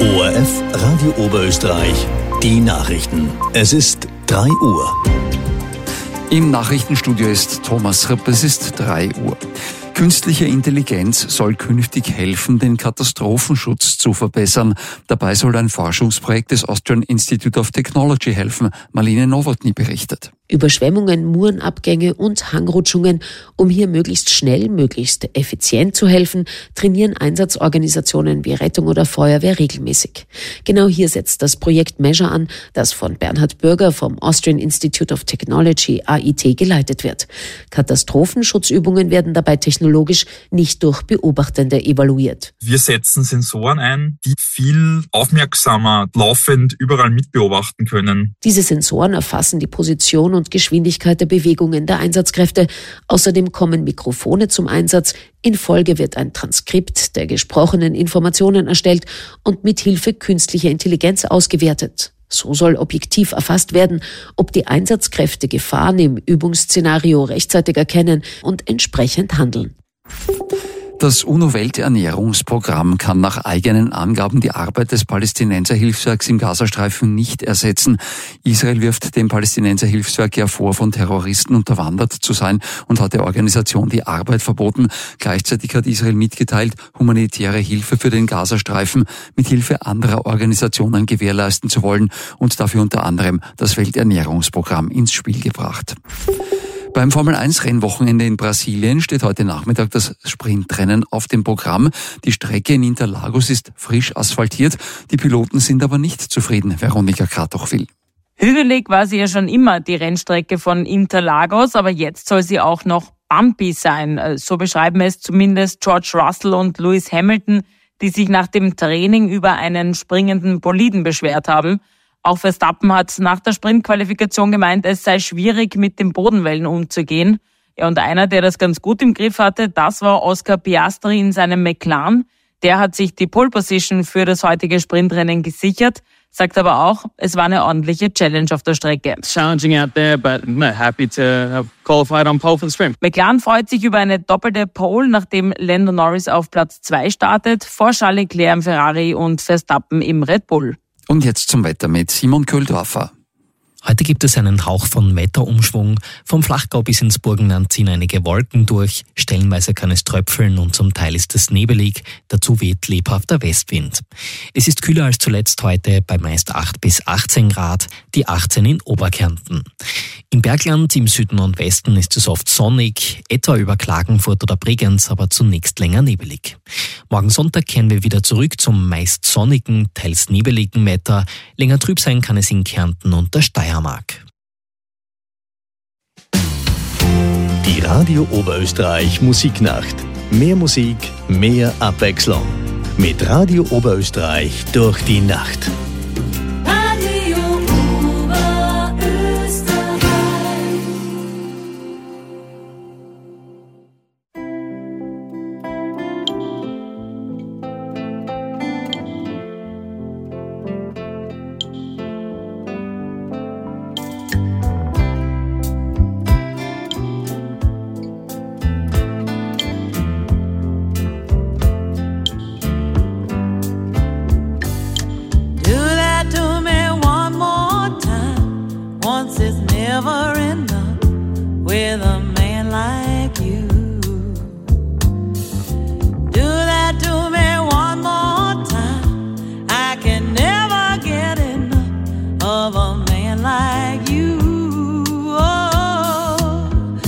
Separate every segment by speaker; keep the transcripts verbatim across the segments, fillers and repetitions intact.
Speaker 1: O R F Radio Oberösterreich, die Nachrichten. Es ist drei Uhr.
Speaker 2: Im Nachrichtenstudio ist Thomas Ripp, es ist drei Uhr. Künstliche Intelligenz soll künftig helfen, den Katastrophenschutz zu verbessern. Dabei soll ein Forschungsprojekt des Austrian Institute of Technology helfen. Marlene Nowotny berichtet.
Speaker 3: Überschwemmungen, Murenabgänge und Hangrutschungen. Um hier möglichst schnell, möglichst effizient zu helfen, trainieren Einsatzorganisationen wie Rettung oder Feuerwehr regelmäßig. Genau hier setzt das Projekt Measure an, das von Bernhard Bürger vom Austrian Institute of Technology A I T geleitet wird. Katastrophenschutzübungen werden dabei technologisch nicht durch Beobachtende evaluiert.
Speaker 4: Wir setzen Sensoren ein, die viel aufmerksamer laufend überall mitbeobachten können.
Speaker 3: Diese Sensoren erfassen die Position und Geschwindigkeit der Bewegungen der Einsatzkräfte. Außerdem kommen Mikrofone zum Einsatz. In Folge wird ein Transkript der gesprochenen Informationen erstellt und mit Hilfe künstlicher Intelligenz ausgewertet. So soll objektiv erfasst werden, ob die Einsatzkräfte Gefahren im Übungsszenario rechtzeitig erkennen und entsprechend handeln.
Speaker 2: Das UNO-Welternährungsprogramm kann nach eigenen Angaben die Arbeit des Palästinenserhilfswerks im Gazastreifen nicht ersetzen. Israel wirft dem Palästinenserhilfswerk ja vor, von Terroristen unterwandert zu sein und hat der Organisation die Arbeit verboten. Gleichzeitig hat Israel mitgeteilt, humanitäre Hilfe für den Gazastreifen mit Hilfe anderer Organisationen gewährleisten zu wollen und dafür unter anderem das Welternährungsprogramm ins Spiel gebracht. Beim Formel eins Rennwochenende in Brasilien steht heute Nachmittag das Sprintrennen auf dem Programm. Die Strecke in Interlagos ist frisch asphaltiert. Die Piloten sind aber nicht zufrieden. Veronika Kratochwil.
Speaker 5: Hügelig war sie ja schon immer, die Rennstrecke von Interlagos, aber jetzt soll sie auch noch bumpy sein. So beschreiben es zumindest George Russell und Lewis Hamilton, die sich nach dem Training über einen springenden Boliden beschwert haben. Auch Verstappen hat nach der Sprintqualifikation gemeint, es sei schwierig, mit den Bodenwellen umzugehen. Ja, und einer, der das ganz gut im Griff hatte, das war Oscar Piastri in seinem McLaren. Der hat sich die Pole Position für das heutige Sprintrennen gesichert, sagt aber auch, es war eine ordentliche Challenge auf der Strecke.
Speaker 6: Challenging out there, but I'm happy to have qualified on pole for the sprint.
Speaker 5: McLaren freut sich über eine doppelte Pole, nachdem Lando Norris auf Platz zwei startet, vor Charles Leclerc im Ferrari und Verstappen im Red Bull.
Speaker 2: Und jetzt zum Wetter mit Simon Köhldorfer.
Speaker 7: Heute gibt es einen Hauch von Wetterumschwung. Vom Flachgau bis ins Burgenland ziehen einige Wolken durch. Stellenweise kann es tröpfeln und zum Teil ist es nebelig. Dazu weht lebhafter Westwind. Es ist kühler als zuletzt heute bei meist acht bis achtzehn Grad, die achtzehn in Oberkärnten. Im Bergland, im Süden und Westen ist es oft sonnig, etwa über Klagenfurt oder Bregenz, aber zunächst länger nebelig. Morgen Sonntag kehren wir wieder zurück zum meist sonnigen, teils nebeligen Wetter. Länger trüb sein kann es in Kärnten und der Steiermark.
Speaker 1: Die Radio Oberösterreich Musiknacht. Mehr Musik, mehr Abwechslung. Mit Radio Oberösterreich durch die Nacht.
Speaker 8: Never enough with a man like you. Do that to me one more time. I can never get enough of a man like you. Oh,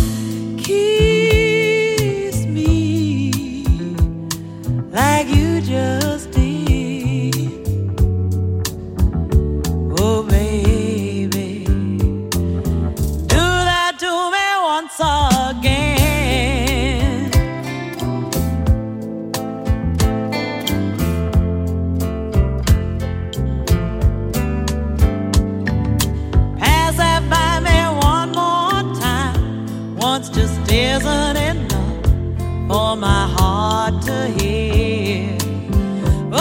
Speaker 8: kiss me like you just did. Oh, baby. Again, pass that by me one more time. Once just isn't enough for my heart to hear.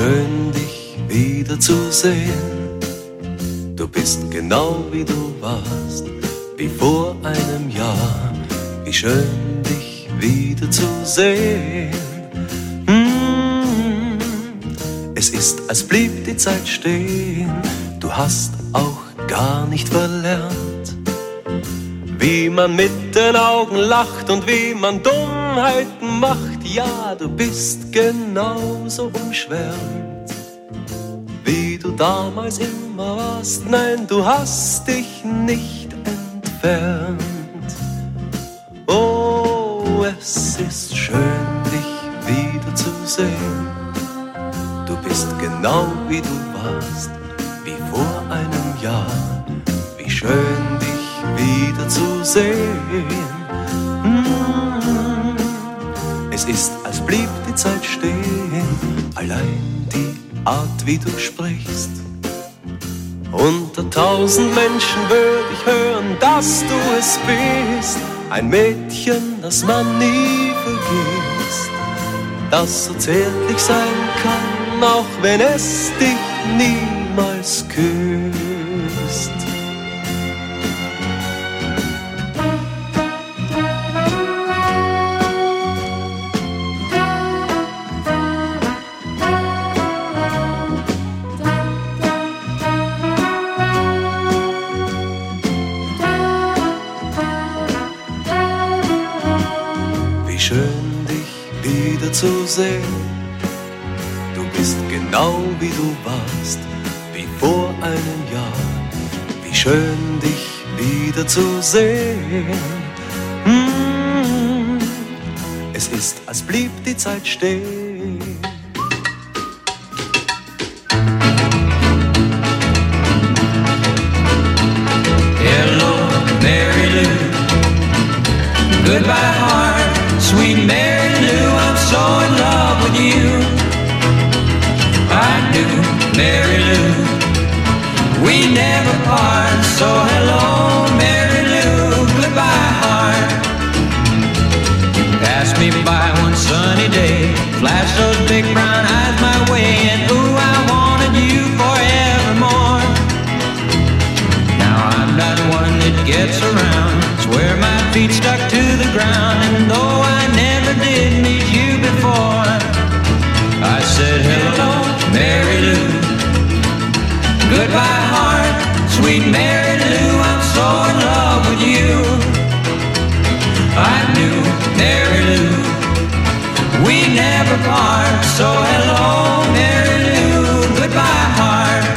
Speaker 9: schön dich wiederzusehen. Du bist genau wie du warst, wie vor einem Jahr. Wie schön dich wiederzusehen. Mm, es ist, als blieb die Zeit stehen. Du hast auch gar nicht verlernt, wie man mit den Augen lacht und wie man Dummheiten macht. Ja, du bist genauso umschwärmt, wie du damals immer warst. Nein, du hast dich nicht entfernt. Oh, es ist schön, dich wiederzusehen. Du bist genau wie du warst, wie vor einem Jahr. Wie schön, dich wiederzusehen. Mm. Es ist, als blieb die Zeit stehen. Allein die Art, wie du sprichst. Unter tausend Menschen würde ich hören, dass du es bist. Ein Mädchen, das man nie vergisst, das so zärtlich sein kann, auch wenn es dich niemals küsst. Zu sehen. Du bist genau wie du warst, wie vor einem Jahr. Wie schön, dich wiederzusehen. Mm. Es ist, als blieb die Zeit stehen.
Speaker 10: Hello, Mary Lou. Goodbye, heart, sweet Mary Lou. I'm so in love with you. I do, Mary Lou. We never part. So hello, Mary Lou. Goodbye, heart. You passed me by one sunny day, flashed those big brown eyes my way, and ooh, I wanted you forevermore. Now I'm not one that gets around, swear my feet stuck to the ground, and though I never did meet you before, I said hello, Mary Lou. Goodbye, heart, sweet Mary Lou. I'm so in love with you. I knew, Mary Lou, we never part. So hello, Mary Lou. Goodbye, heart.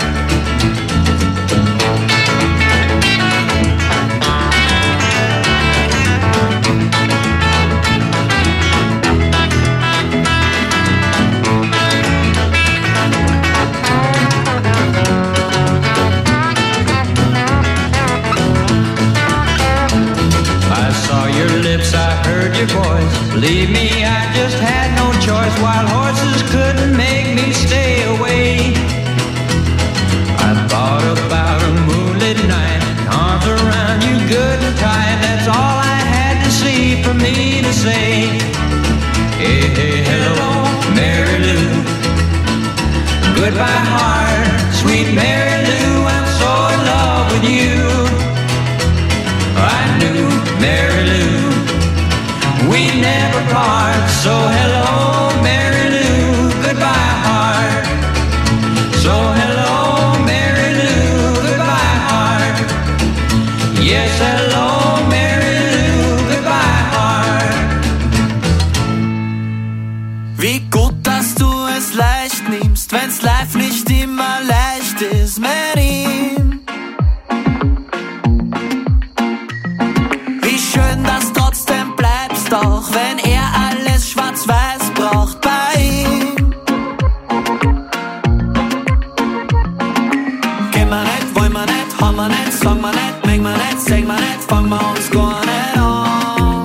Speaker 10: I heard your voice. Believe me, I just had no choice. Wild horses couldn't make me stay away. I thought about a moonlit night, arms around you good and tight. That's all I had to see for me to say. Hey, hey, hello, Mary Lou. Goodbye, heart, sweet Mary Lou. I'm so in love with you. I knew, Mary Lou, we never part. So hello, Mary Lou. Goodbye, heart. So hello, Mary Lou. Goodbye, heart. Yes, hello, Mary Lou. Goodbye, heart.
Speaker 8: Wie gut, dass du es leicht nimmst, wenn's live nicht immer leicht ist mit ihm. Wie schön, dass trotzdem bleibst, auch wenn er alles schwarz-weiß braucht bei ihm. Gehen wir nicht, wollen wir nicht, haben wir nicht, sagen wir nicht, mengen wir nicht, singen wir nicht, fangen wir uns gar nicht an.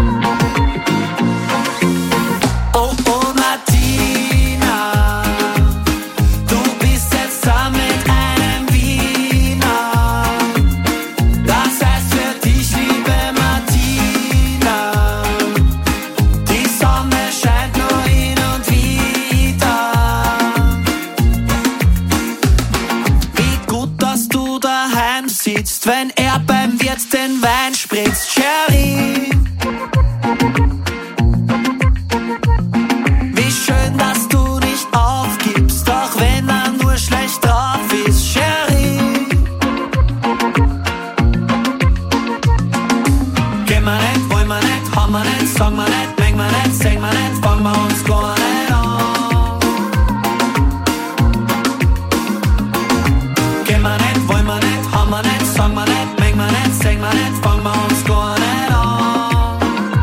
Speaker 8: Oh, oh, Martina, du bist jetzt zusammen mit einem Wiener. Das heißt für dich, liebe Martina, die
Speaker 11: sitzt, wenn er beim Wirt den Wein spritzt. Cherie, wie schön, dass du nicht aufgibst, auch wenn er nur schlecht drauf ist. Cherie, gehen wir nicht, wollen wir nicht, haben wir nicht, sagen wir nicht, mengen wir nicht, singen wir nicht, fangen wir uns gar nicht an. Gehen wir nicht, wollen wir nicht, haben wir nicht, sagen wir nicht, mengen wir nicht, singen wir nicht, fangen wir uns gar nicht an.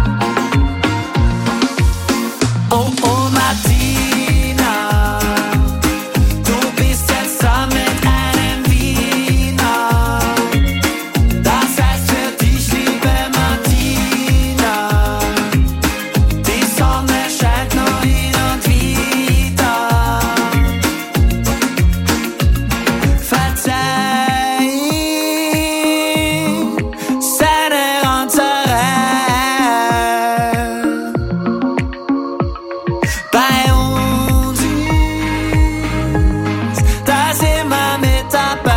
Speaker 11: Oh, oh, Martina, du bist jetzt zusammen mit einem Wiener. Das heißt für dich, liebe Martina, die Sonne scheint nur hin und wieder. Verzeih seine Ranzerei. Bei uns ist das immer mit dabei.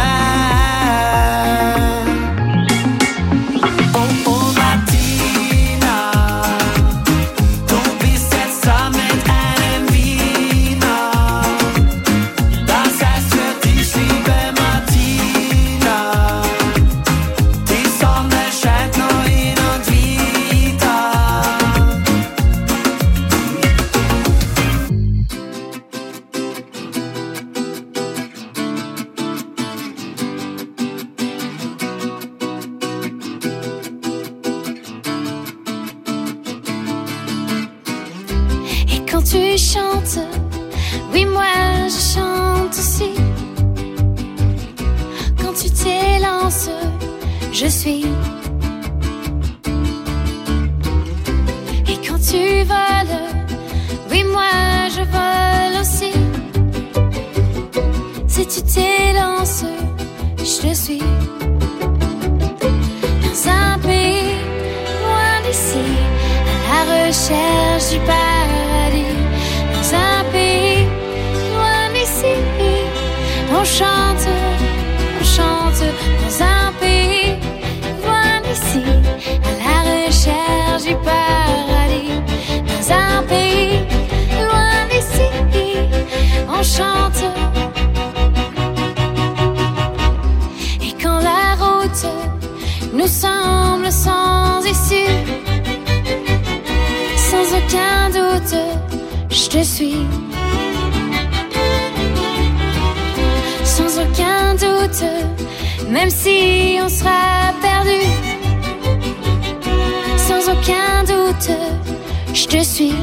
Speaker 11: Oh, oh, Martina, du bist jetzt zusammen mit einem Wiener. Das heißt für dich, liebe Martina, die Sonne scheint nur hin und wieder.
Speaker 12: Et quand tu chantes, oui moi je chante aussi. Quand tu t'élances, je suis. Et quand tu voles, oui moi je vole aussi. Si tu t'élances, je te suis. Dans un pays loin d'ici, à la recherche du paradis. Dans un pays loin d'ici, on chante, on chante. Dans un pays loin d'ici, à la recherche du paradis. Dans un pays loin d'ici, on chante. Et quand la route nous semble sans issue, sans aucun doute, je te suis. Sans aucun doute, même si on sera perdu. Sans aucun doute, je te suis.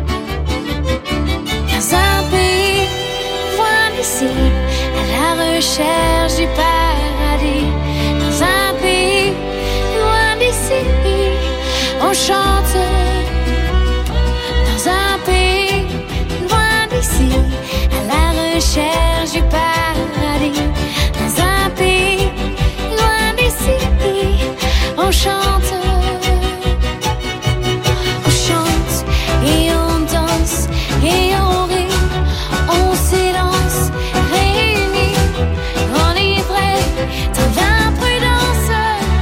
Speaker 12: Dans un pays loin d'ici, à la recherche du paradis. Dans un pays loin d'ici, on chante. Dans un pays loin d'ici, à la recherche du paradis. Dans un pays loin d'ici, on chante. On chante et on danse et on rit. On s'élance, réunis, enivrés dans l'imprudence.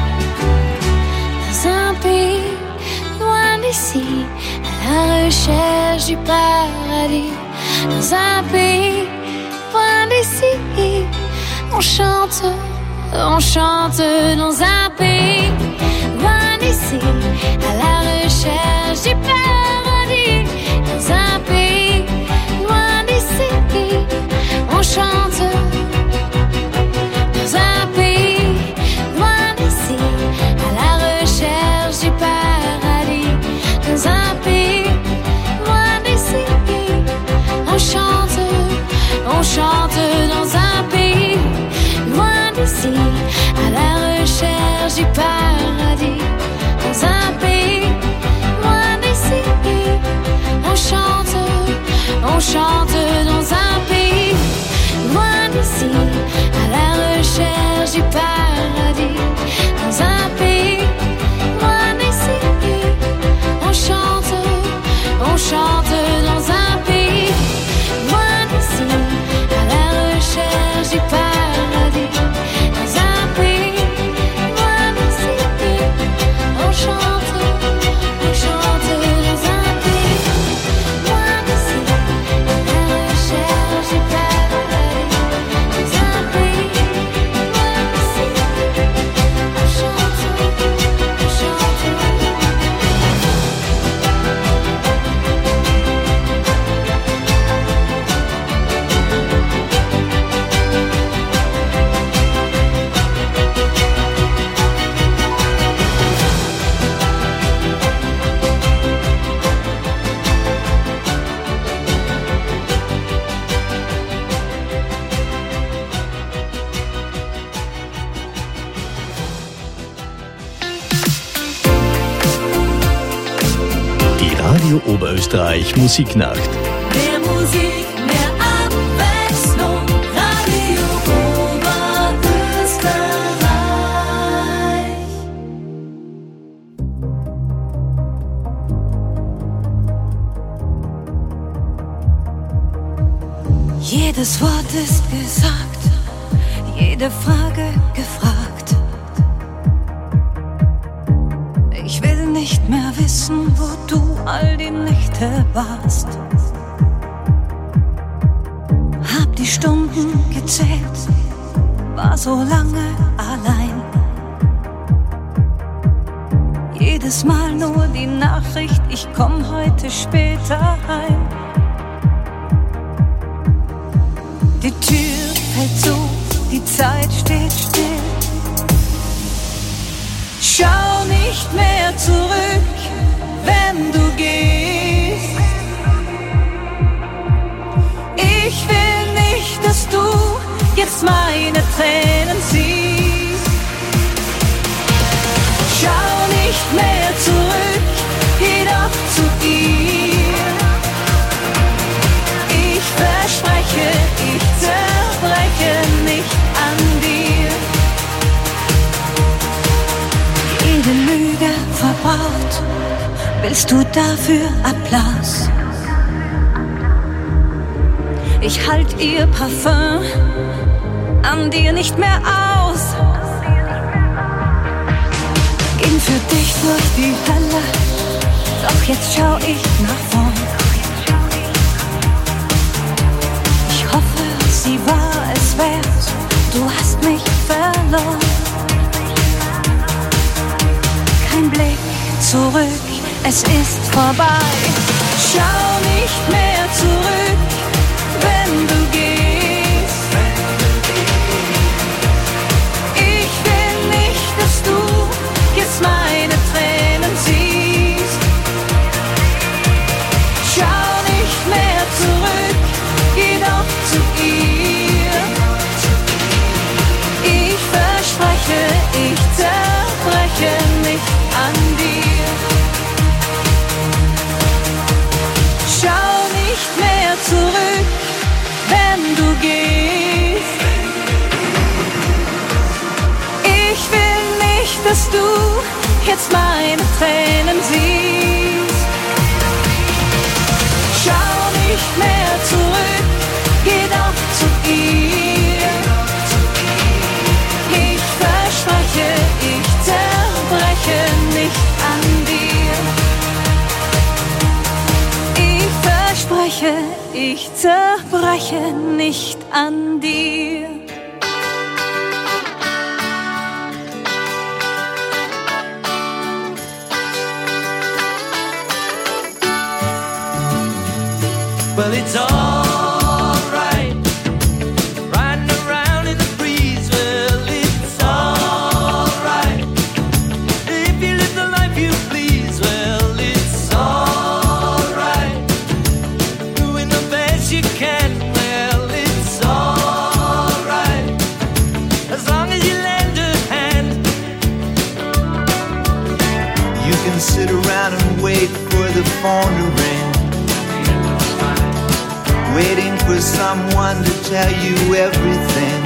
Speaker 12: Dans un pays loin d'ici, à la recherche du paradis. Dans un pays loin d'ici, on chante, on chante. Dans un pays loin d'ici, à la recherche du paradis. Dans un pays loin d'ici, on chante. Dans un pays loin d'ici, à la recherche du paradis. Dans un pays loin d'ici, on chante, on chante. Dans un pays loin d'ici, à la recherche du paradis. Dans un pays loin d'ici, on chante, on chante. Dans un pays loin d'ici, à la recherche du paradis. Dans un pays loin d'ici, on chante, on chante. Dans un pays loin d'ici, à la recherche du paradis. Dans un pays
Speaker 1: Radio Oberösterreich Musiknacht.
Speaker 8: Mehr Musik, mehr Abwechslung. Radio Oberösterreich.
Speaker 13: Jedes Wort ist gesagt, jede Frage gefragt. Ich will nicht mehr wissen, wo du all die Nächte warst. Hab die Stunden gezählt, war so lange allein. Jedes Mal nur die Nachricht, ich komm heute später heim. Die Tür fällt zu, die Zeit steht still. Schau nicht mehr zurück, wenn du gehst. Ich will nicht, dass du jetzt meine Tränen siehst. Schau nicht mehr zurück, geh doch zu ihr. Ich verspreche, ich zerbreche nicht an dir. Jede Lüge verbraucht, willst du dafür Applaus? Ich halt ihr Parfum an dir nicht mehr aus. Ging für dich durch die Hölle, doch jetzt schau ich nach vorn. Ich hoffe, sie war es wert, du hast mich verloren. Kein Blick zurück, es ist vorbei. Schau nicht mehr zurück, wenn du gehst. Ich will nicht, dass du jetzt meine Tränen siehst. Schau nicht mehr zurück, geh doch zu ihr. Ich verspreche, ich zerbreche nicht an dir. Schau nicht mehr zurück, wenn du gehst. Ich will nicht, dass du jetzt meine Tränen siehst. Schau nicht mehr zurück, geh doch zu ihr. Ich verspreche, ich zerbreche nicht an dir. Ich verspreche, ich zerbreche nicht an dir.
Speaker 11: Well, it's alright, riding around in the breeze. Well, it's alright, if you live the life you please. Well, it's alright, doing the best you can. Well, it's alright, as long as you lend a hand.
Speaker 14: You can sit around and wait for the phone to ring, waiting for someone to tell you everything.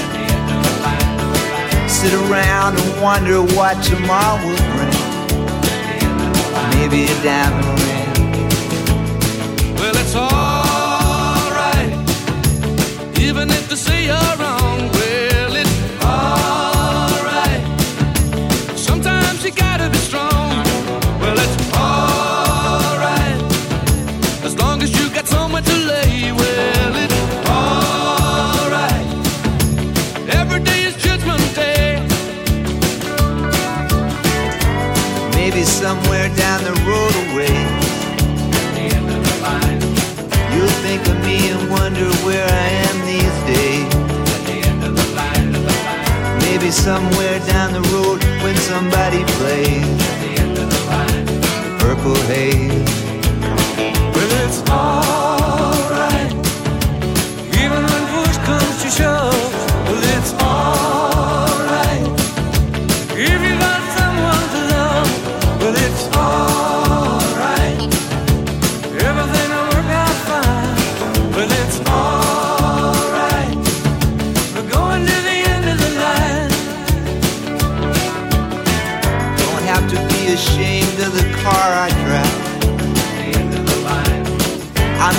Speaker 14: Sit around and wonder what tomorrow will bring. Maybe a diamond ring.
Speaker 11: Well, it's alright, even if they say you're wrong. Well, it's alright, sometimes you gotta be strong. Well, it's alright, as long as you got somewhere to lay. Well, it's alright, every day is Judgment Day.
Speaker 14: Maybe somewhere down the road away,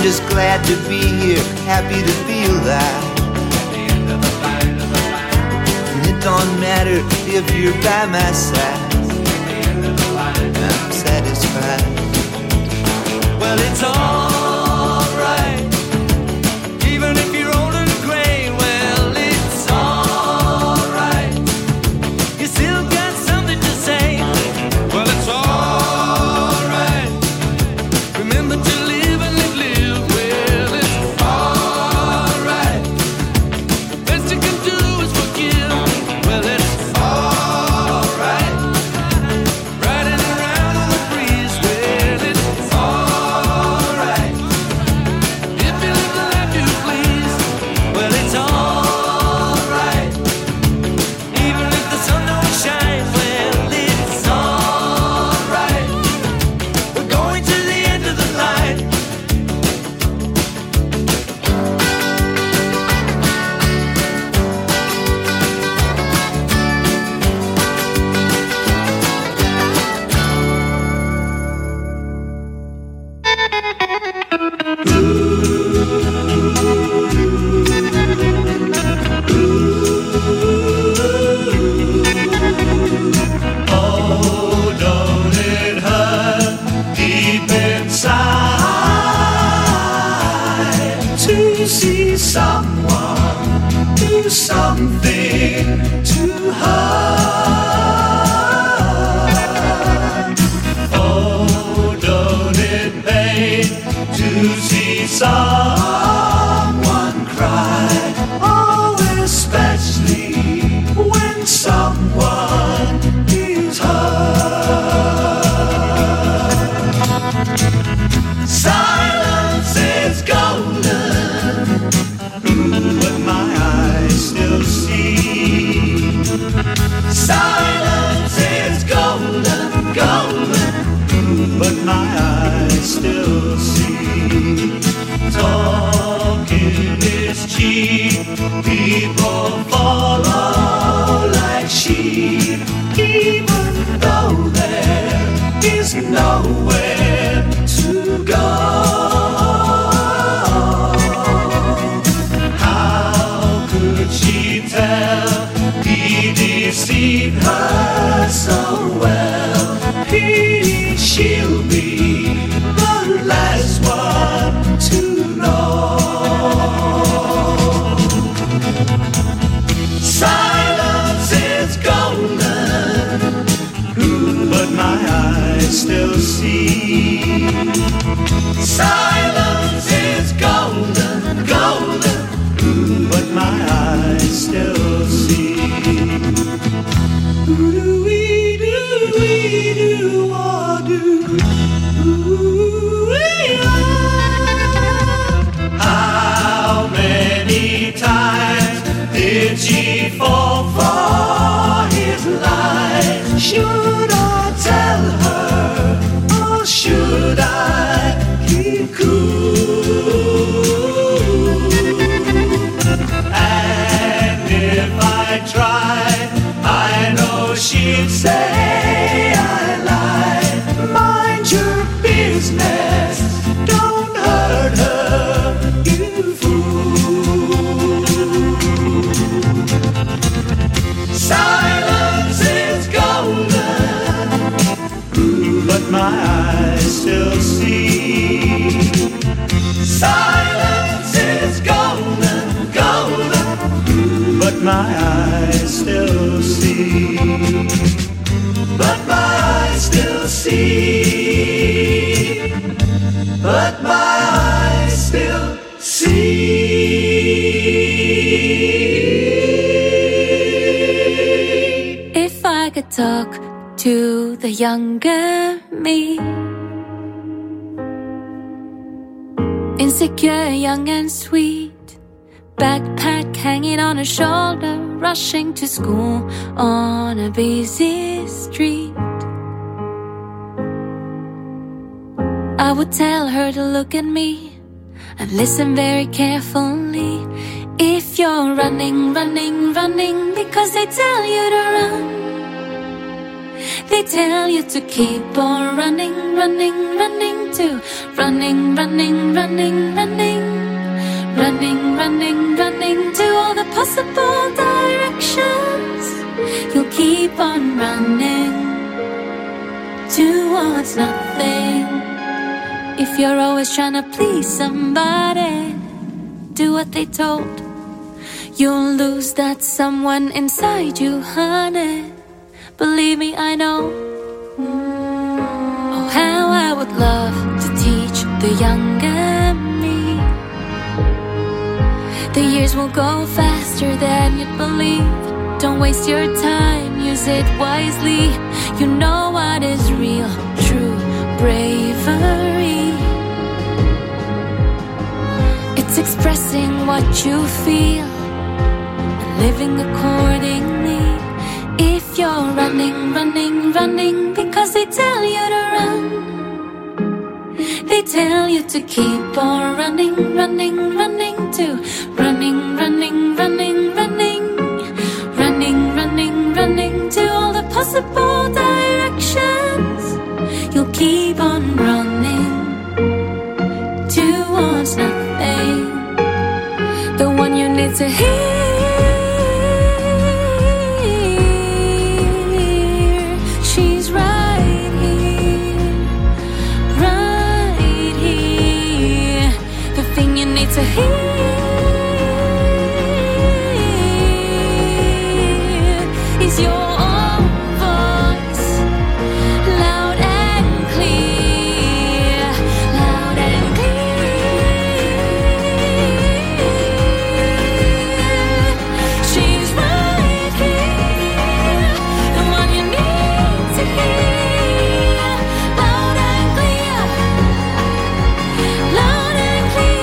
Speaker 14: I'm just glad to be here, happy to feel that. And it don't matter if you're by my side, I'm satisfied.
Speaker 11: Well, it's alright, even if you're old and gray. Well, it's alright, you still got something to say. Well, it's alright, remember to live and live, live. Well, it's alright, the best you can do is forgive. Well, it's alright, riding around on the breeze. Well, it's alright, if you live the life you please. Well, it's alright, even if the sun don't shine. Well, it's alright, we're going to the end of the line.
Speaker 10: Oh, don't it hurt deep inside to see someone do something to her? Oh, don't it pain to see someone cry? Oh, especially when someone is hurt. Silence is golden, but my eyes still see. Silence is golden, golden, but my eyes still see. Talking is cheap, people follow like sheep, even though there is nowhere to go. How could she tell he deceived her so well? He, she'll be the last one to know. Silence is golden, but my eyes still see. Silence is golden, golden, but my eyes still see. Ooh-wee, doo-wee, doo-wah-doo. Ooh-wee-ah. How many times did she fall for his lies? Should I tell her, or should I keep cool? And if I tried, I know she'd say I lied. Mind your business, don't hurt her, you fool. Silence is golden, but my eyes still see. Silence is golden, golden, but my eyes still see. But my eyes still see. But my eyes still see.
Speaker 12: If I could talk to the younger me, insecure, young and sweet, backpack hanging on her shoulder, rushing to school on a busy street. I would tell her to look at me and listen very carefully. If you're running, running, running because they tell you to run, They tell you to keep on running, running, running to running, running, running, running, running, running, running to all the possible directions. You'll keep on running towards nothing. If you're always trying to please somebody, do what they told. You'll lose that someone inside you, honey. Believe me, I know. Oh, how I would love to teach the younger me. The years will go faster than you'd believe. Don't waste your time, use it wisely. You know what is real, true bravery. It's expressing what you feel and living accordingly. If you're running, running, running because they tell you to run, they tell you to keep on running, running, running to running, running, running, running, running, running, running to all the possible directions. You'll keep on running towards nothing. The one you need to hear. To hear is your own voice, loud and clear, loud and clear. She's right here, the one you need to hear, loud and clear, loud and clear.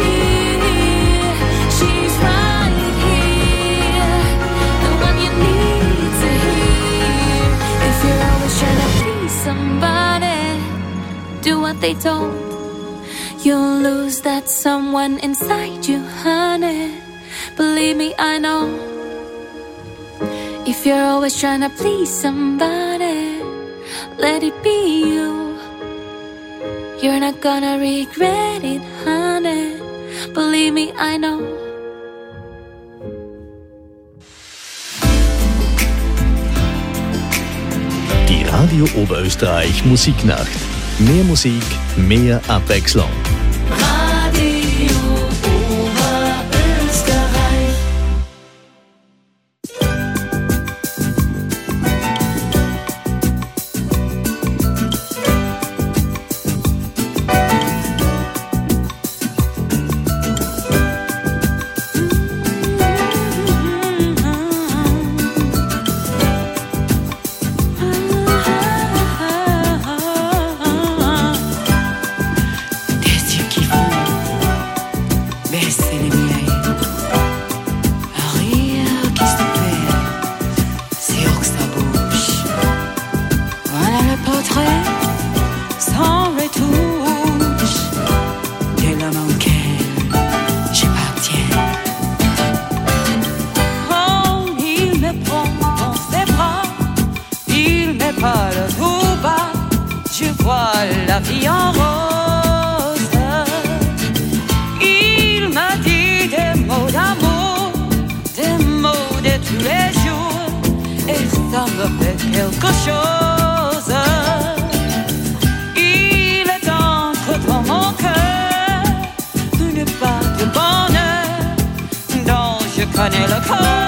Speaker 12: Somebody, do what they told. You'll lose that someone inside you, honey. Believe me, I know. If you're always trying to please somebody, let it be you. You're not gonna regret it, honey. Believe me, I know.
Speaker 1: Die Radio Oberösterreich Musiknacht. Mehr Musik, mehr Abwechslung.
Speaker 8: Radio Oberösterreich.
Speaker 15: La vie en rose. Il m'a dit des mots d'amour, des mots de tous les jours, et ça me fait quelque chose. Il est entre dans mon cœur une part de bonheur dont je connais le corps.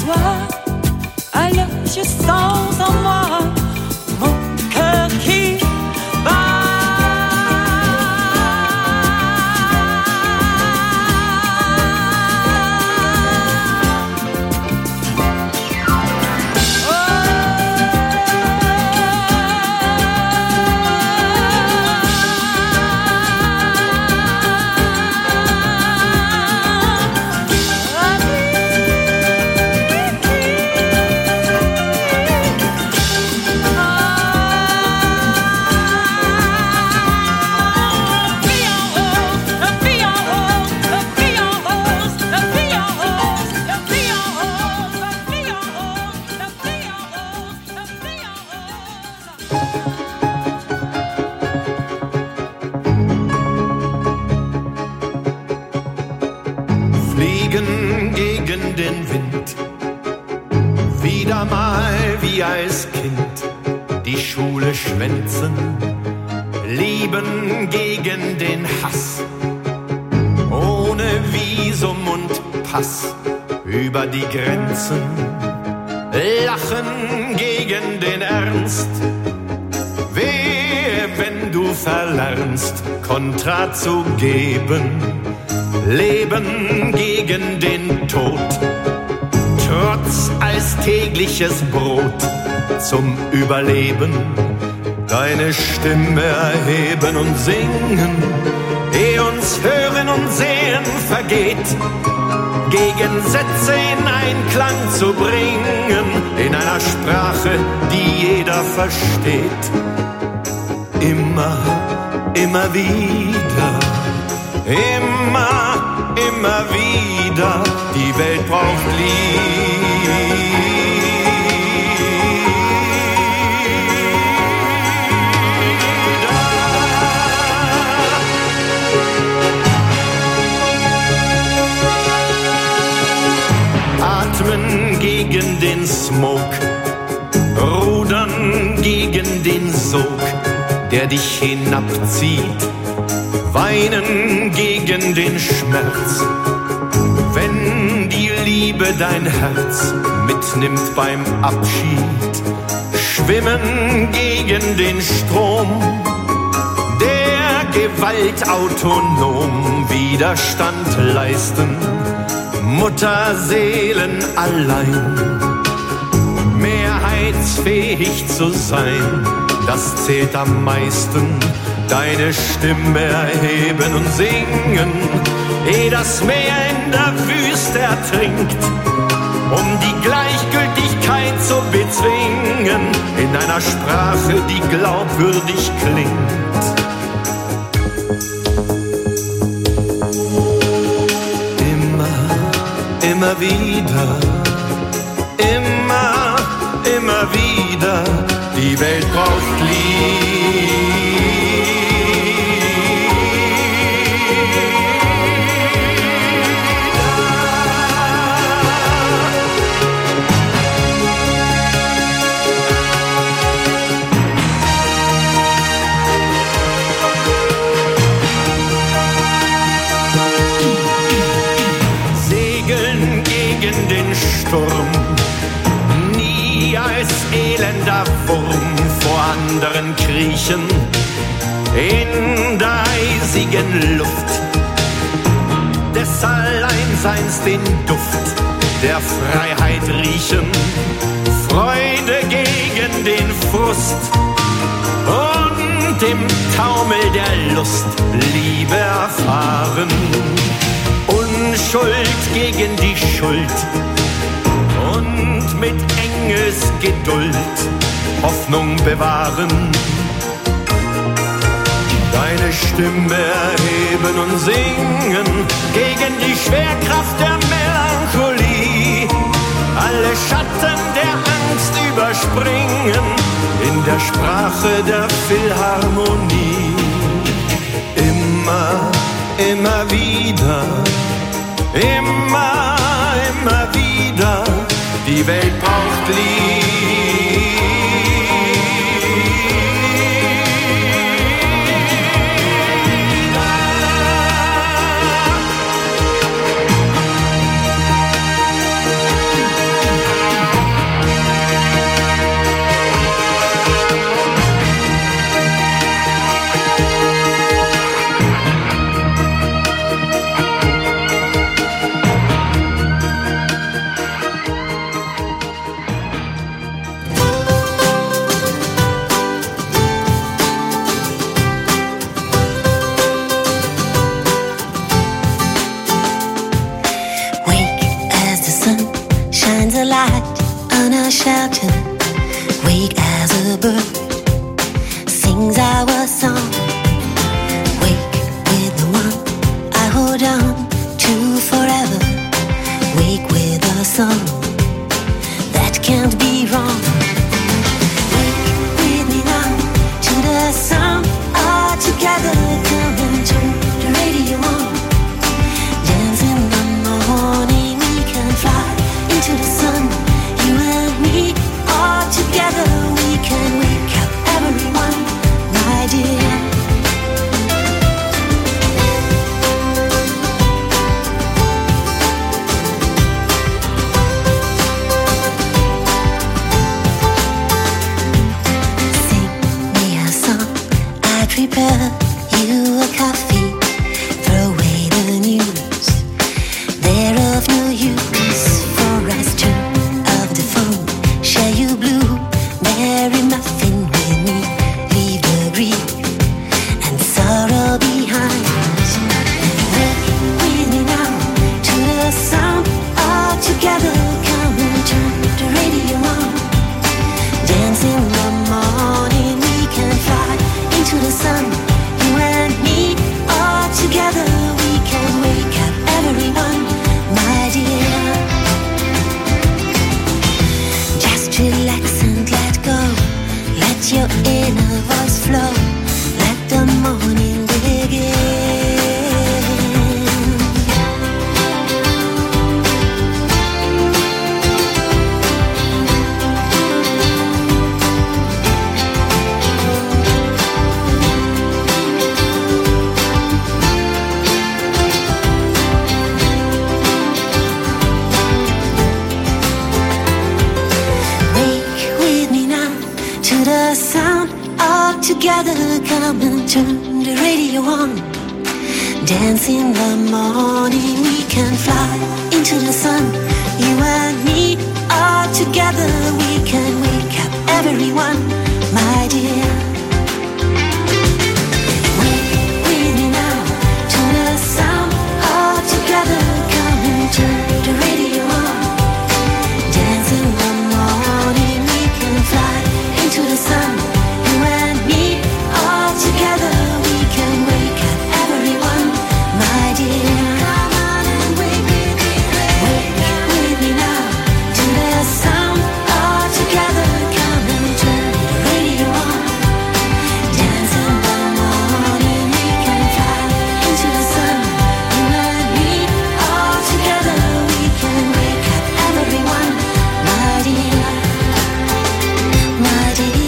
Speaker 15: toi. Alors je sens en moi mon cœur qui bat.
Speaker 16: Fliegen gegen den Wind, wieder mal wie als Kind, die Schule schwänzen, lieben gegen den Hass, ohne Visum und Pass, über die Grenzen, lachen gegen den Ernst, wehe, wenn du verlernst, Kontra zu geben, Leben gegen den Tod, Trotz als tägliches Brot zum Überleben, deine Stimme erheben und singen, ehe uns Hören und Sehen vergeht, Gegensätze in Einklang zu bringen, in einer Sprache, die jeder versteht. Immer, immer wieder, immer, immer wieder, die Welt braucht Liebe. Atmen gegen den Smog, rudern gegen den Sog, der dich hinabzieht, weinen gegen den Schmerz, wenn die Liebe dein Herz mitnimmt beim Abschied, schwimmen gegen den Strom, der Gewalt autonom Widerstand leisten, Mutterseelen allein, mehrheitsfähig zu sein, das zählt am meisten. Deine Stimme erheben und singen, ehe das Meer in der Wüste ertrinkt, um die Gleichgültigkeit zu bezwingen, in einer Sprache, die glaubwürdig klingt. Immer, immer wieder, immer, immer wieder, die Welt braucht Liebe. Sturm, nie als elender Wurm vor anderen kriechen, in der eisigen Luft des Alleinseins den Duft der Freiheit riechen, Freude gegen den Frust und im Taumel der Lust Liebe erfahren, Unschuld gegen die Schuld und mit Engelsgeduld Hoffnung bewahren, deine Stimme erheben und singen gegen die Schwerkraft der Melancholie, alle Schatten der Angst überspringen in der Sprache der Philharmonie. Immer, immer wieder, immer, immer wieder, die Welt braucht Liebe.
Speaker 17: water, wake as a bird sings our song. Wake with the one I hold on to forever. Wake with a song that can't be wrong. Wake with me now to the sound. All together, come and turn the radio on. Dance in the morning, we can fly into the sun. You and me, all together, we can wake up everyone, my dear. Prepare you a coffee, throw away the news. They're of no use for us to of the phone. Share you blue, Mary muffin with me. Leave the grief and sorrow behind. Wake with me now to the sound. All together, come and turn the radio on. Dance in the morning, we can fly into the sun, you and me, all together, we can wake up everyone, my dear. Just relax and let go, let your inner voice flow, let the morning begin. Together, come and turn the radio on. Dance in the morning, we can fly into the sun. You and me, all together, we can wake up everyone, my dear. Wake with me now to the sound. All together, come and turn the radio on. Dance in the morning, we can fly into the sun. Together we can wake up everyone, my dear. Come on and wake with me, wake with me now to the sound. All together, come and turn the radio on. Dance in the morning, we can fly into the sun. You and me, all together, we can wake up everyone, my dear, my dear.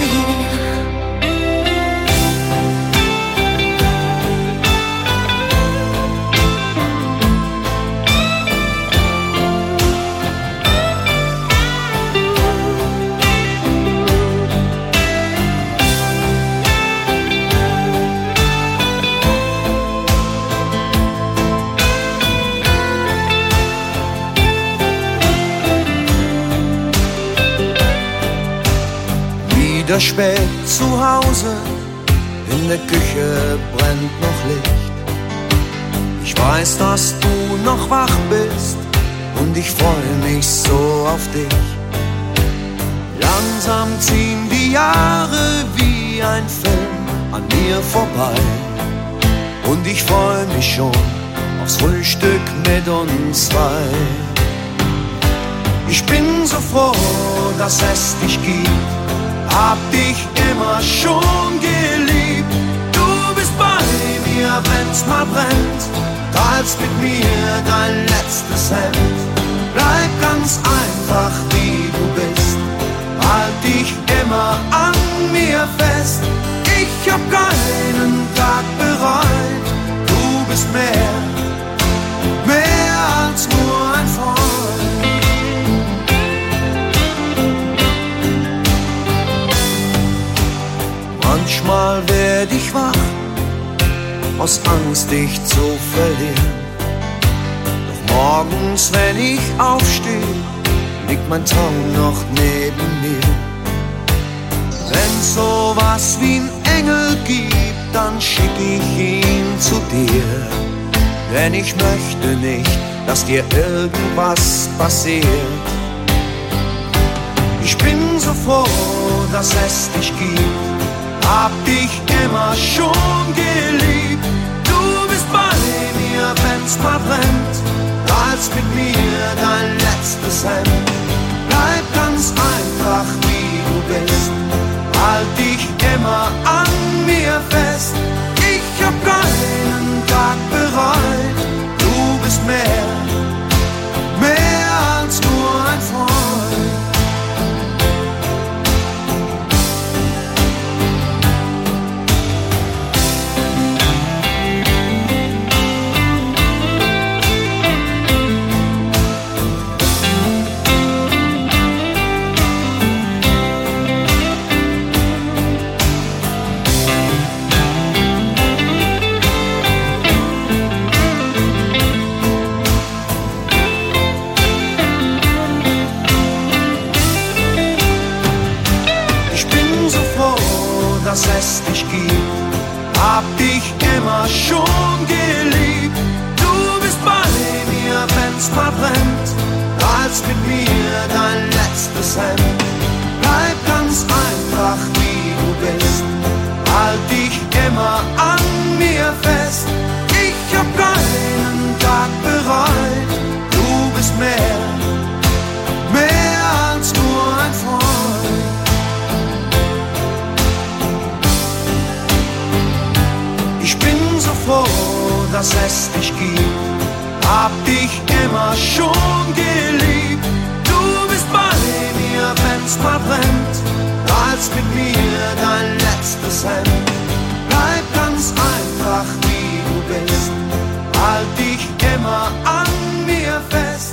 Speaker 14: Wieder spät zu Hause, in der Küche brennt noch Licht. Ich weiß, dass du noch wach bist und ich freue mich so auf dich. Langsam ziehen die Jahre wie ein Film an mir vorbei und ich freue mich schon aufs Frühstück mit uns zwei. Ich bin so froh, dass es dich gibt. Hab dich immer schon geliebt. Du bist bei mir, wenn's mal brennt. Teilst mit mir dein letztes Hemd. Bleib ganz einfach wie du bist. Halt dich immer an mir fest. Ich hab keinen Tag bereut. Du bist mehr, mehr als nur ein Freund. Manchmal werd ich wach, aus Angst dich zu verlieren. Doch morgens, wenn ich aufstehe, liegt mein Traum noch neben mir. Wenn's sowas wie ein Engel gibt, dann schick ich ihn zu dir. Denn ich möchte nicht, dass dir irgendwas passiert. Ich bin so froh, dass es dich gibt. Hab dich immer schon geliebt. Du bist bei mir, wenn's mal brennt. Teilst mit mir dein letztes Hemd. Bleib ganz einfach wie du bist. Halt dich immer an mir fest. Ich hab keinen Tag bereut. Du bist mehr, mehr als nur ein Freund. Dass es dich gibt, hab dich immer schon geliebt. Du bist bei mir, wenn's mal brennt. Teilst mit mir dein letztes Hemd. Bleib ganz einfach wie du bist. Halt dich immer an mir fest. Ich hab keinen Tag bereut. Du bist mehr, mehr als nur ein Freund. Ich bin so froh, dass es dich gibt. Hab dich immer schon geliebt. Du bist bei mir, wenn's mal brennt. Teilst mit mir dein letztes Hemd. Bleib ganz einfach wie du bist. Halt dich immer an mir fest.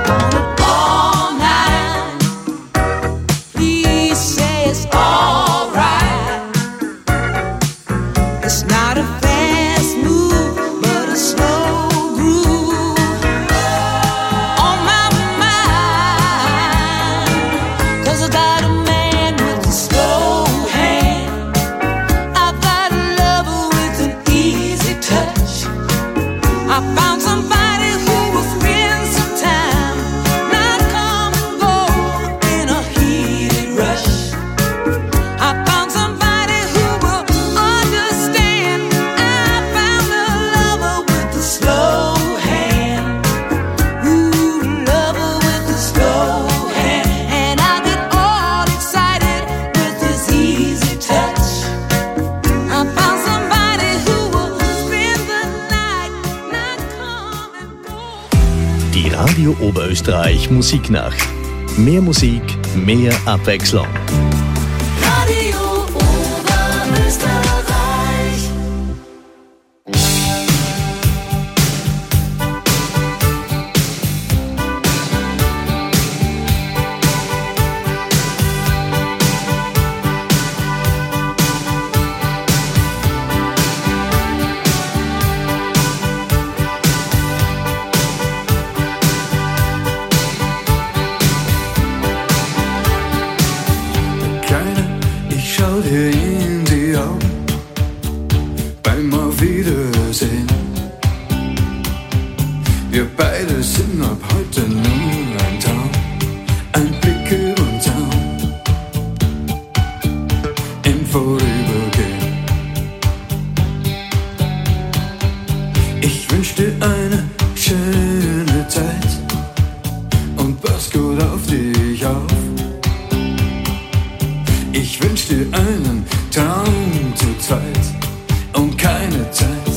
Speaker 8: All right.
Speaker 1: Radio Oberösterreich Musiknacht. Mehr Musik, mehr Abwechslung.
Speaker 8: Radio Oberösterreich.
Speaker 18: Dir in die Augen beim Auf Wiedersehen. Wir beide sind ab heute nur ein Traum, ein Blick über den Zaun im Vorübergehen. Ich wünsch dir eine schöne Zeit und pass gut auf dich auf. Ich wünsch dir einen Traum zu zweit und keine Zeit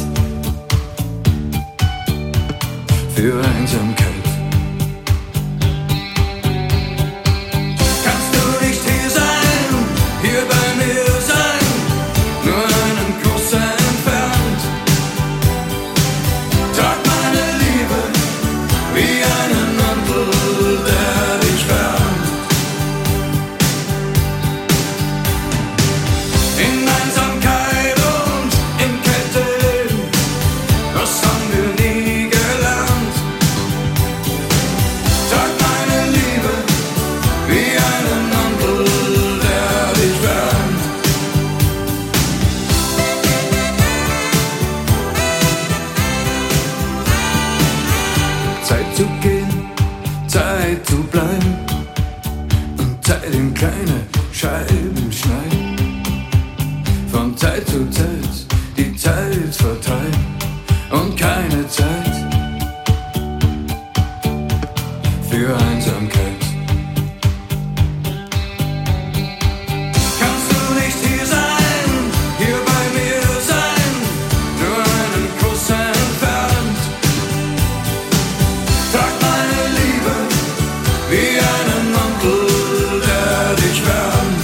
Speaker 18: für Einsamkeit. Kannst du nicht hier sein, hier bei mir sein, nur einen Kuss entfernt? Trag meine Liebe wie einen Mantel, der dich wärmt. In Einsamkeit und in Kälte leben, das haben wir nie gelernt. Trag meine Liebe wie einen Mantel, der dich wärmt. Zeit zu gehen, Zeit zu bleiben und Zeit in kleine Scheiben schneiden. Von Zeit zu Zeit die Zeit vertreiben und keine Zeit für Einsamkeit. Kannst du nicht hier sein, hier bei mir sein, nur einen Kuss entfernt? Trag meine Liebe wie einen Mantel, der dich wärmt.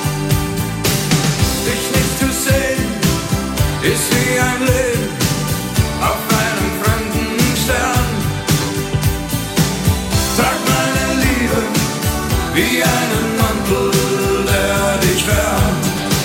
Speaker 18: Dich nicht zu sehen, ist wie ein Leben auf einem fremden Stern. Trag meine Liebe wie einen Mantel, der dich wärmt.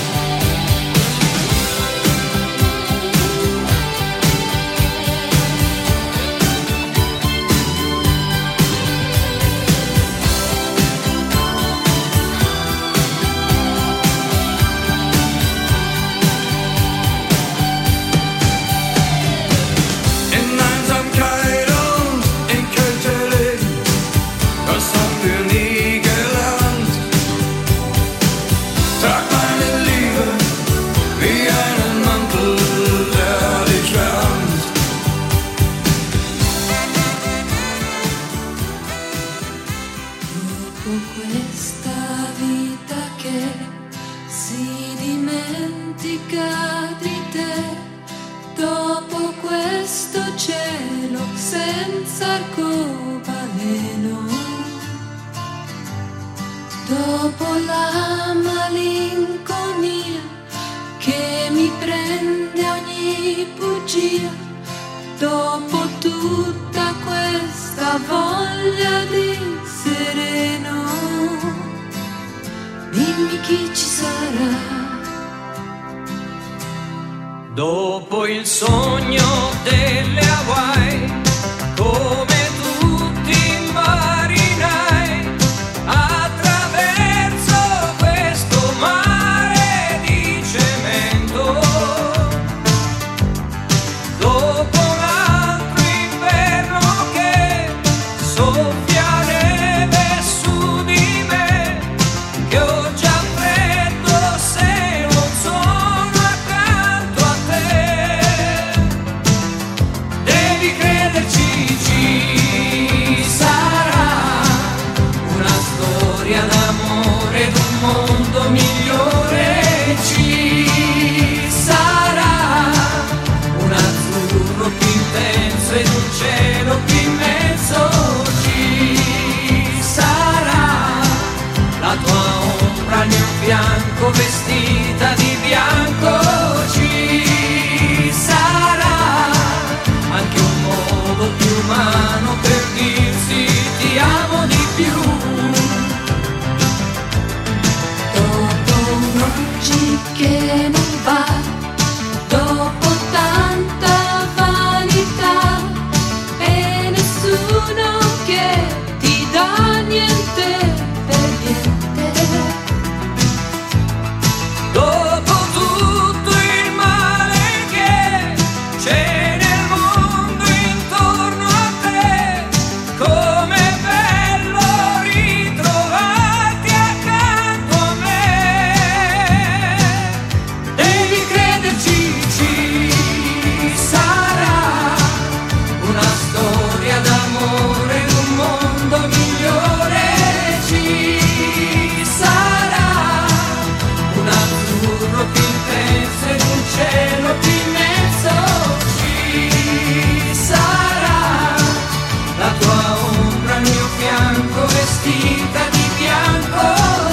Speaker 18: In Einsamkeit und in Kälte leben, das haben wir nie gelernt. Trag meine Liebe wie einen Mantel, der dich wärmt.
Speaker 12: Dopo questa vita che si dimentica di te, dopo questo cielo senza arcobaleno, dopo la malinconia che mi prende ogni bugia, dopo tutta questa voglia di sereno, dimmi chi ci sarà.
Speaker 10: Dopo il sogno delle Hawaii, come tutti i marinai, attraverso questo mare di cemento. Dopo un altro inverno che soffia neve su di me, che ho già freddo se non sono accanto a te. Devi fianco vestita di bianco ci sarà anche un modo più umano per dirsi ti amo di più.
Speaker 12: Dopo un'oggi che non va, dopo tanta vanità e nessuno che ti dà niente per niente.
Speaker 10: Dopo tutto il male che c'è nel mondo intorno a te, com'è bello ritrovarti accanto a me. Devi crederci, ci sarà una storia d'amore in un mondo migliore, ci sarà un azzurro più intenso ed un cielo più immenso, ci sarà la tua ombra al mio fianco vestita di bianco,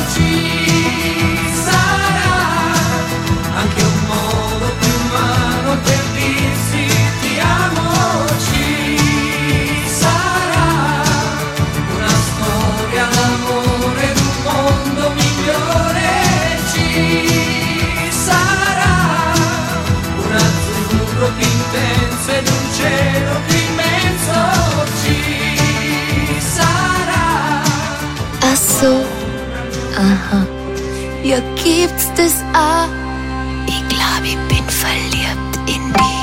Speaker 10: ci sarà anche un modo più umano per dirsi ti amo, ci sarà una storia d'amore ed un mondo migliore, ci sarà un azzurro più intenso ed un cielo più immenso, ci sarà.
Speaker 12: Ach so, aha, ja gibt's das auch. Ich glaub, ich bin verliebt in dich.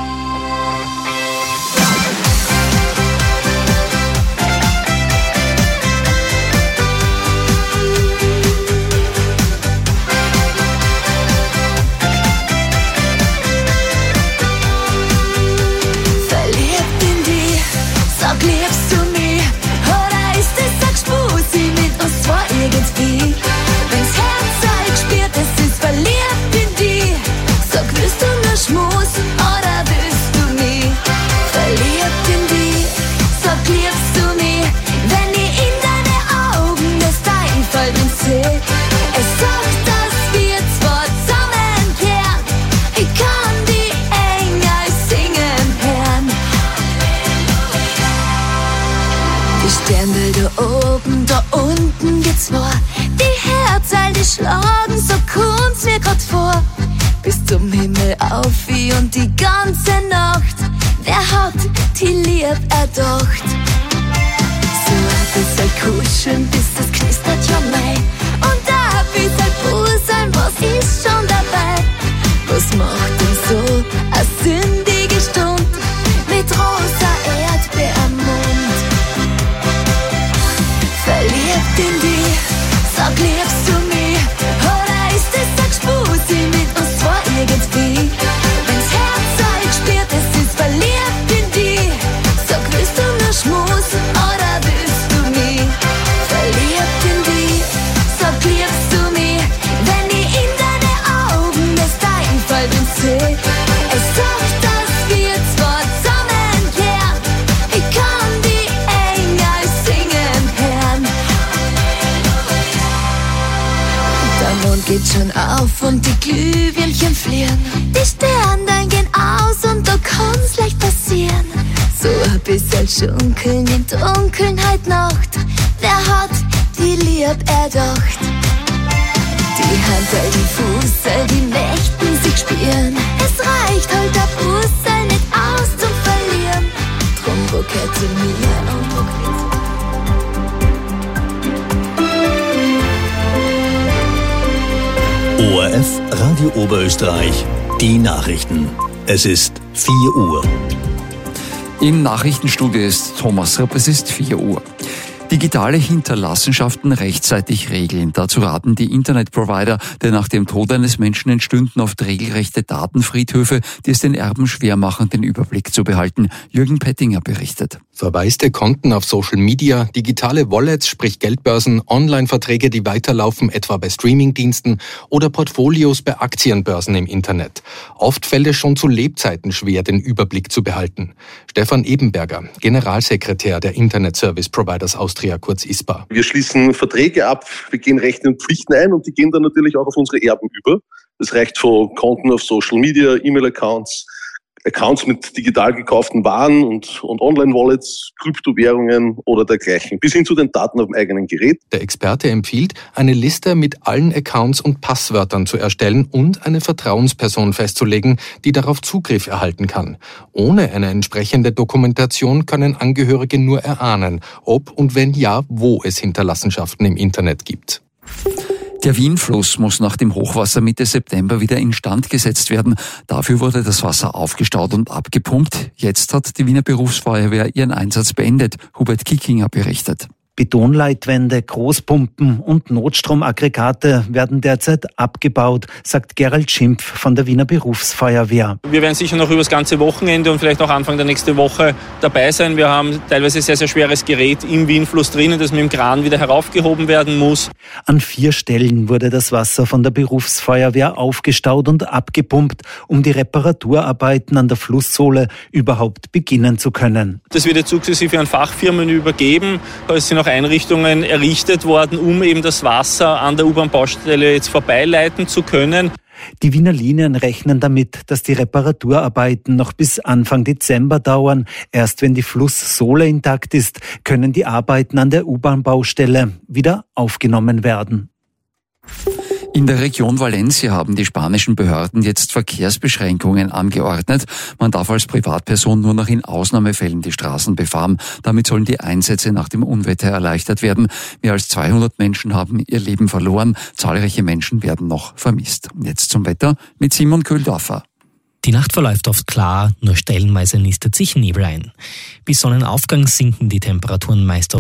Speaker 12: Verliebt in dich, sag liebst du mich, oder ist das ein Gspusi mit uns zwei irgendwie? Wenn's Herz zeigt, spürt es ist verliebt in dich, sag willst du nur schmusen oder willst du mich? Verliebt in dich, sag liebst du mich, wenn ich in deine Augen das Einfall drin seh. Es sagt, dass wir zwei zusammenkehren, ich kann die Engel singen hören. Die Sterne da oben, da unten die zwei, die Herzal, die schlagen, so kommt's mir grad vor. Bis zum Himmel auf wie und die ganze Nacht, wer hat die Lieb erdacht? So ein bisschen kuscheln, bis es knistert ja mei, und ein bisschen puzzeln, was ist schon dabei? Was macht denn so eine sündige Stund mit rosa Erdbeer am Mund? Verliebt in dich, sag liebst du mich, oder ist es ein Gspusi mit uns zwei irgendwie? Wenn's Herz zeigt, spürt es ist verliebt in dich, sag willst du nur schmusen oder willst du mich? Verliebt in dich, sag liebst du mich, wenn ich in deine Augen das Einfall drin seh. Es sagt, dass wir zwei zusammenkehren, ich kann die Engel singen hören. Der Mond geht schon auf und die Glühwürmchen fliehen, die Sterne gehen aus und da kann's leicht passieren. So ein bisschen schunkeln in Dunkeln heut Nacht, wer hat die Lieb erdacht? Die Handel, die Fußel, die möchten sich spüren, es reicht halt der Puzzle nicht aus zum Verlieren. Drum wo gehört zu mir und wo gehört
Speaker 1: O R F Radio Oberösterreich, die Nachrichten. Es ist vier Uhr.
Speaker 2: Im Nachrichtenstudio ist Thomas Ripp, es ist vier Uhr. Digitale Hinterlassenschaften rechtzeitig regeln. Dazu raten die Internetprovider, denn nach dem Tod eines Menschen entstünden oft regelrechte Datenfriedhöfe, die es den Erben schwer machen, den Überblick zu behalten. Jürgen Pettinger berichtet.
Speaker 19: Verwaiste Konten auf Social Media, digitale Wallets, sprich Geldbörsen, Online-Verträge, die weiterlaufen, etwa bei Streamingdiensten oder Portfolios bei Aktienbörsen im Internet. Oft fällt es schon zu Lebzeiten schwer, den Überblick zu behalten. Stefan Ebenberger, Generalsekretär der Internet Service Providers Austria, kurz I S P A.
Speaker 20: Wir schließen Verträge ab, wir gehen Rechte und Pflichten ein und die gehen dann natürlich auch auf unsere Erben über. Das reicht von Konten auf Social Media, E-Mail-Accounts, Accounts mit digital gekauften Waren und, und Online-Wallets, Kryptowährungen oder dergleichen, bis hin zu den Daten auf dem eigenen Gerät.
Speaker 19: Der Experte empfiehlt, eine Liste mit allen Accounts und Passwörtern zu erstellen und eine Vertrauensperson festzulegen, die darauf Zugriff erhalten kann. Ohne eine entsprechende Dokumentation können Angehörige nur erahnen, ob und wenn ja, wo es Hinterlassenschaften im Internet gibt.
Speaker 2: Der Wienfluss muss nach dem Hochwasser Mitte September wieder instand gesetzt werden. Dafür wurde das Wasser aufgestaut und abgepumpt. Jetzt hat die Wiener Berufsfeuerwehr ihren Einsatz beendet. Hubert Kickinger berichtet.
Speaker 21: Betonleitwände, Großpumpen und Notstromaggregate werden derzeit abgebaut, sagt Gerald Schimpf von der Wiener Berufsfeuerwehr.
Speaker 6: Wir werden sicher noch über das ganze Wochenende und vielleicht auch Anfang der nächsten Woche dabei sein. Wir haben teilweise sehr, sehr schweres Gerät im Wienfluss drinnen, das mit dem Kran wieder heraufgehoben werden muss.
Speaker 21: An vier Stellen wurde das Wasser von der Berufsfeuerwehr aufgestaut und abgepumpt, um die Reparaturarbeiten an der Flusssohle überhaupt beginnen zu können.
Speaker 6: Das wird jetzt sukzessive an Fachfirmen übergeben. Es sind auch Einrichtungen errichtet worden, um eben das Wasser an der U-Bahn-Baustelle jetzt vorbeileiten zu können.
Speaker 21: Die Wiener Linien rechnen damit, dass die Reparaturarbeiten noch bis Anfang Dezember dauern. Erst wenn die Flusssohle intakt ist, können die Arbeiten an der U-Bahn-Baustelle wieder aufgenommen werden.
Speaker 2: In der Region Valencia haben die spanischen Behörden jetzt Verkehrsbeschränkungen angeordnet. Man darf als Privatperson nur noch in Ausnahmefällen die Straßen befahren. Damit sollen die Einsätze nach dem Unwetter erleichtert werden. Mehr als zweihundert Menschen haben ihr Leben verloren. Zahlreiche Menschen werden noch vermisst. Jetzt zum Wetter mit Simon Köhldorfer.
Speaker 7: Die Nacht verläuft oft klar, nur stellenweise nistet sich Nebel ein. Bis Sonnenaufgang sinken die Temperaturen meist auf